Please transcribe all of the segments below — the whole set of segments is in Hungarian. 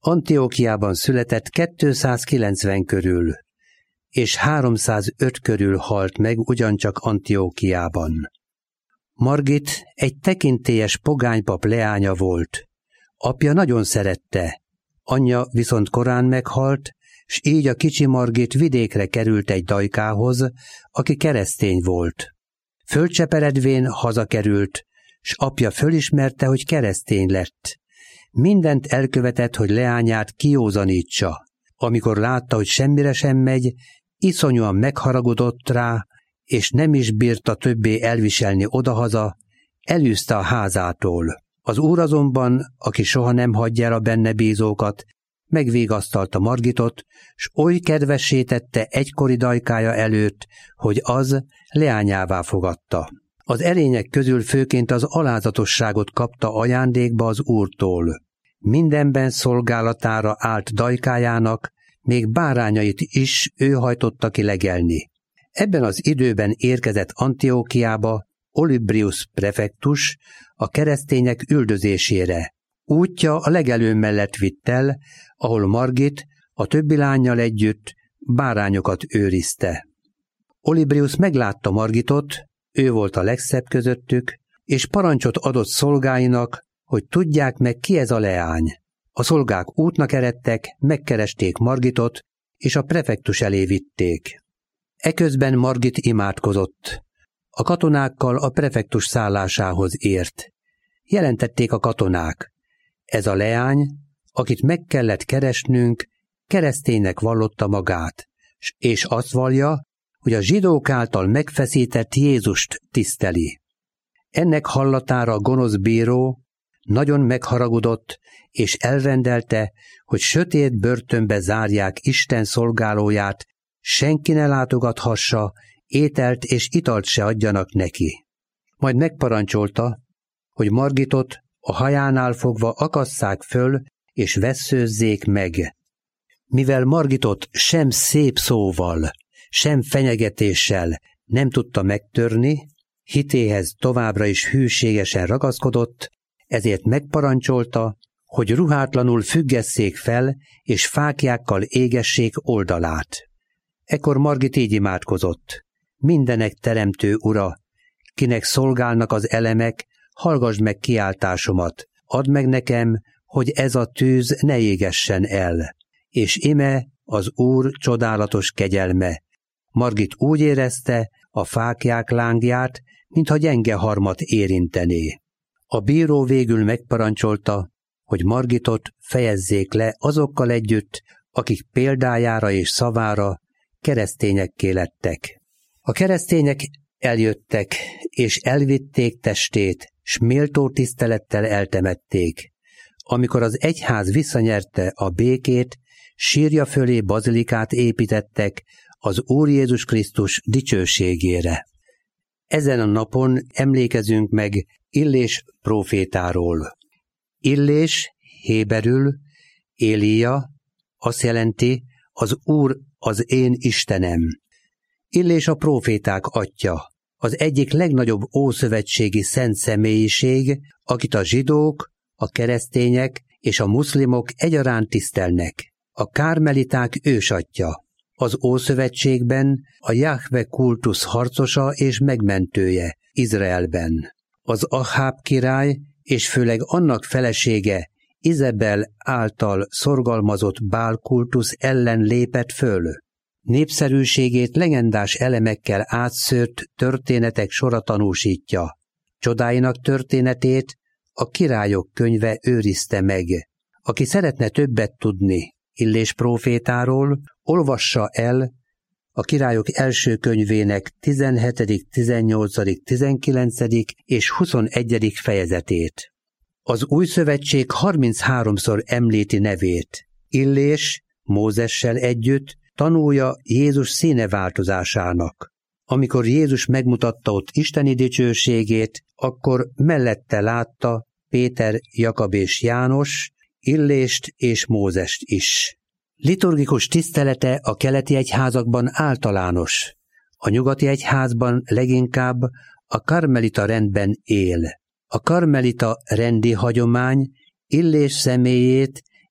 Antiókiában született 290 körül, és 305 körül halt meg ugyancsak Antiókiában. Margit egy tekintélyes pogánypap leánya volt. Apja nagyon szerette, anyja viszont korán meghalt, s így a kicsi Margit vidékre került egy dajkához, aki keresztény volt. Fölcseperedvén hazakerült, s apja fölismerte, hogy keresztény lett. Mindent elkövetett, hogy leányát kiózanítsa. Amikor látta, hogy semmire sem megy, iszonyúan megharagudott rá, és nem is bírta többé elviselni odahaza, elűzte a házától. Az úr azonban, aki soha nem hagyja el a benne bízókat, megvégasztalta Margitot, s oly kedvessé tette egykori dajkája előtt, hogy az leányává fogadta. Az erények közül főként az alázatosságot kapta ajándékba az úrtól. Mindenben szolgálatára állt dajkájának, még bárányait is ő hajtotta ki legelni. Ebben az időben érkezett Antiókiába Olybrius prefektus a keresztények üldözésére. Útja a legelő mellett vitt el, ahol Margit a többi lánnyal együtt bárányokat őrizte. Olybrius meglátta Margitot, ő volt a legszebb közöttük, és parancsot adott szolgáinak, hogy tudják meg, ki ez a leány. A szolgák útnak eredtek, megkeresték Margitot, és a prefektus elé vitték. Eközben Margit imádkozott. A katonákkal a prefektus szállásához ért. Jelentették a katonák: ez a leány, akit meg kellett keresnünk, kereszténynek vallotta magát, és azt vallja, hogy a zsidók által megfeszített Jézust tiszteli. Ennek hallatára a gonosz bíró nagyon megharagudott, és elrendelte, hogy sötét börtönbe zárják Isten szolgálóját, senki ne látogathassa, ételt és italt se adjanak neki. Majd megparancsolta, hogy Margitot a hajánál fogva akasszák föl, és vesszőzzék meg. Mivel Margitot sem szép szóval, sem fenyegetéssel nem tudta megtörni, hitéhez továbbra is hűségesen ragaszkodott, ezért megparancsolta, hogy ruhátlanul függesszék fel, és fáklyákkal égessék oldalát. Ekkor Margit így imádkozott: mindenek teremtő Ura, kinek szolgálnak az elemek, hallgasd meg kiáltásomat, add meg nekem, hogy ez a tűz ne égessen el. És ime az Úr csodálatos kegyelme. Margit úgy érezte a fáklyák lángját, mintha gyenge harmat érintené. A bíró végül megparancsolta, hogy Margitot fejezzék le azokkal együtt, akik példájára és szavára keresztényekké lettek. A keresztények eljöttek, és elvitték testét, s méltó tisztelettel eltemették. Amikor az egyház visszanyerte a békét, sírja fölé bazilikát építettek az Úr Jézus Krisztus dicsőségére. Ezen a napon emlékezünk meg Illés prófétáról. Illés héberül Élia azt jelenti: az Úr az én Istenem. Illés a próféták atya, az egyik legnagyobb ószövetségi szent személyiség, akit a zsidók, a keresztények és a muszlimok egyaránt tisztelnek. A kármeliták ősatja. Az Ószövetségben a Jahve kultusz harcosa és megmentője Izraelben. Az Aháb király és főleg annak felesége Izebel által szorgalmazott Bál kultusz ellen lépett föl. Népszerűségét legendás elemekkel átszőrt történetek sora tanúsítja. Csodáinak történetét a Királyok könyve őrizte meg. Aki szeretne többet tudni Illés prófétáról, olvassa el a Királyok első könyvének 17., 18., 19. és 21. fejezetét. Az Új Szövetség 33-szor említi nevét. Illés Mózessel együtt tanulja Jézus színeváltozásának. Amikor Jézus megmutatta ott isteni dicsőségét, akkor mellette látta Péter, Jakab és János, Illést és Mózest is. Liturgikus tisztelete a keleti egyházakban általános, a nyugati egyházban leginkább a karmelita rendben él. A karmelita rendi hagyomány Illés személyét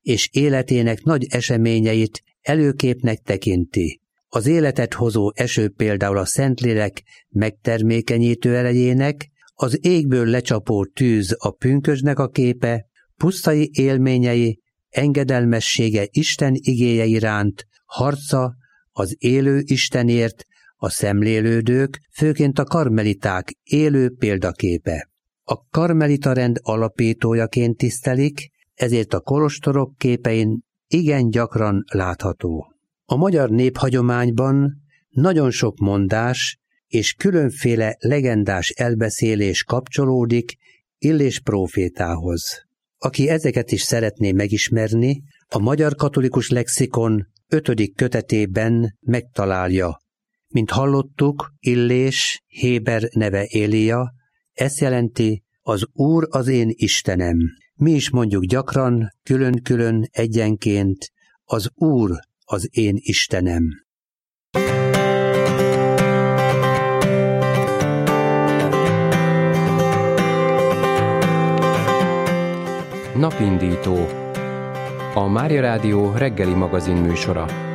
és életének nagy eseményeit előképnek tekinti. Az életet hozó eső például a Szentlélek megtermékenyítő erejének, az égből lecsapó tűz a pünkösdnek a képe, pusztai élményei, engedelmessége Isten igéje iránt, harca az élő Istenért, a szemlélődők, főként a karmeliták élő példaképe. A karmelita rend alapítójaként tisztelik, ezért a kolostorok képein igen gyakran látható. A magyar néphagyományban nagyon sok mondás és különféle legendás elbeszélés kapcsolódik Illés prófétához. Aki ezeket is szeretné megismerni, a Magyar Katolikus Lexikon 5. kötetében megtalálja. Mint hallottuk, Illés héber neve Élia, ezt jelenti az Úr az én Istenem. Mi is mondjuk gyakran, külön-külön, egyenként, az Úr az én Istenem. Napindító. A Mária Rádió reggeli magazin műsora.